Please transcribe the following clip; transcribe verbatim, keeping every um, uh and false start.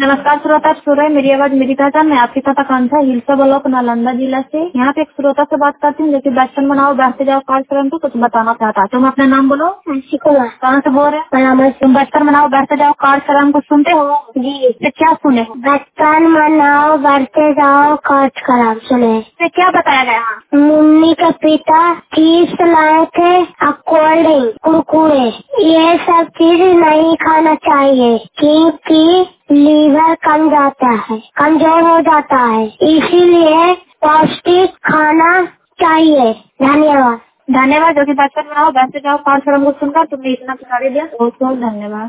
नमस्कार श्रोता, सुर है मेरी आवाज मेरी पहचान। मैं आपकी तथा कांठा हिलसा ब्लॉक नालंदा जिला से यहाँ पे एक श्रोता से बात करती हूँ जो कि बैठन बनाओ बैठते जाओ कार्यक्रम को कुछ बताना चाहता है। तुम अपना नाम बोलो। कहाँ से बोल रहे हो? तुम बैठन बनाओ बैठते जाओ कार्यक्रम को सुनते हो जी? तो क्या सुने? बैठन बनाओ बैठते जाओ कार्यक्रम सुने। तो क्या बताया गया? मुन्नी के पिता चीज लाए थे, कोल्ड ड्रिंक, कुरकुरे, ये सब चीज नहीं खाना चाहिए क्योंकि लीवर कम जाता है, कमजोर हो जाता है, इसीलिए पौष्टिक खाना चाहिए। धन्यवाद। धन्यवाद। जो कि बच्चन बनाओ बैठते जाओ कार्यक्रम को सुनकर तुमने इतना सुना दिया, बहुत बहुत धन्यवाद।